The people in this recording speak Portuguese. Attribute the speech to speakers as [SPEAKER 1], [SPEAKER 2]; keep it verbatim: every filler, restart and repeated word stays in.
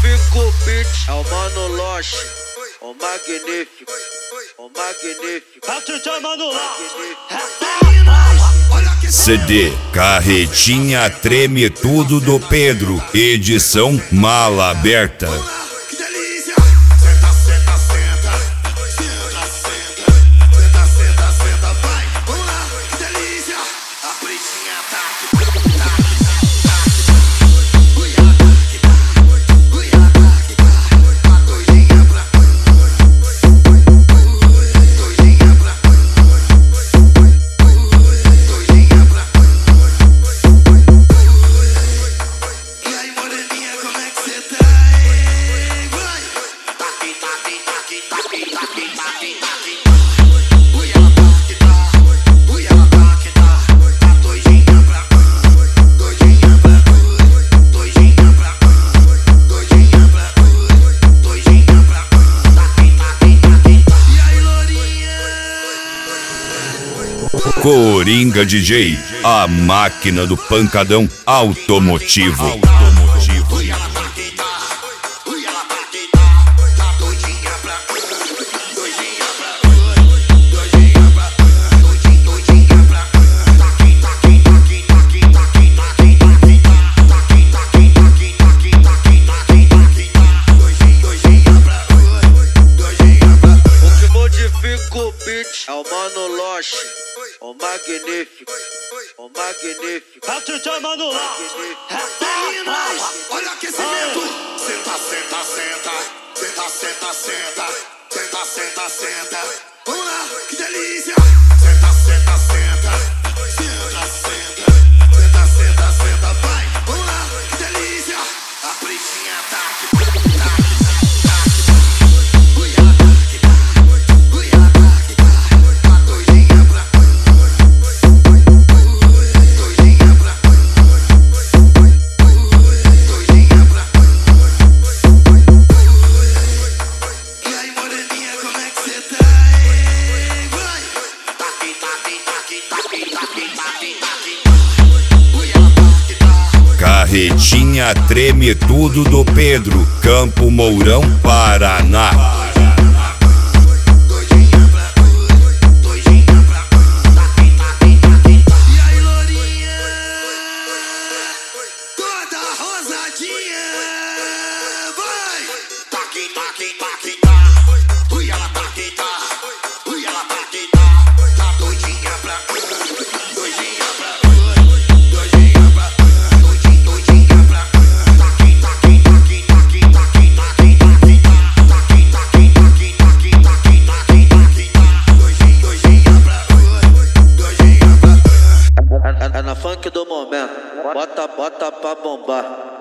[SPEAKER 1] modifico beat, é o Mano Loche, o magnífico, o magnífico.
[SPEAKER 2] É o Tchê Mano Loche.
[SPEAKER 3] C D Carretinha Treme Tudo do Pedro, edição Mala Aberta.
[SPEAKER 4] Que delícia! Senta, senta, senta. Senta, senta. Senta, senta, senta. Vai, vamos lá. Que delícia! A pretinha tá aqui. Tá aqui, tá aqui. Ui, ela tá aqui, tá. Ui, ela tá aqui, tá. A doidinha pra. Doidinha pra. Doidinha pra. E aí, moreninha, como é que cê tá? Ei, vai! Taqui, taqui, taqui, taqui, taqui, taqui, taqui. Ui, ela tá que tá. Ui, ela tá que tá. Tá doidinha pra. Doidinha pra. Doidinha pra. Doidinha pra. Doidinha pra. Taqui, taqui, taqui, taqui. E aí, lourinha?
[SPEAKER 3] Coringa D J, a máquina do pancadão automotivo.
[SPEAKER 4] Ui, ela tá que tá. Ui, ela tá que tá. Tá doidinha pra. Doidinha pra. Doidinha pra. Doidinha, doidinha pra. Taqui, taqui, taqui, taqui, taqui, taqui, taqui, taqui, taqui, taqui, taqui, taqui, taqui, taqui, doidinha, doidinha pra. Doidinha pra.
[SPEAKER 1] O que modifica o beat é o Mano Loche, o magnífico, o magnífico.
[SPEAKER 2] É o Tchê Mano Loche.
[SPEAKER 4] Meninas, olha o aquecimento. Senta, senta, senta. Senta, senta, senta. Senta, senta, senta. Vamos lá, que delícia. Senta, senta, senta. Senta, senta. Senta, senta, senta. Vai, vamos lá, que delícia. A pretinha tá aqui. Tá aqui, tá aqui. Ui, ela tá aqui, tá. Ui, ela tá aqui, tá. Tá doidinha pra. Doidinha pra. Doidinha pra. E aí, moreninha, como é que cê tá? Ei, vai! Taqui, taqui, taqui, taqui, taqui, taqui, taqui. Ui, ela tá aqui, tá.
[SPEAKER 3] Carretinha Treme Tudo do Pedro, Campo Mourão, Paraná.
[SPEAKER 4] Doidinha pra. Doidinha pra. Taqui, taqui, taqui, taqui. E aí, lourinha? Toda rosadinha. Vai! Taqui, taqui, taqui, tá. Ui, ela tá aqui, tá. Ui, ela tá aqui, tá. Tá doidinha pra. Doidinha pra. Doidinha pra. Doidinha, doidinha pra. Taqui, taqui, taqui, taqui, taqui, taqui, taqui, tá. Taqui, taqui, taqui, taqui, taqui, taqui, taqui, tá. Doidinha, doidinha pra. Doidinha pra.
[SPEAKER 1] É, é, é na funk do momento, bota, bota pra bombar.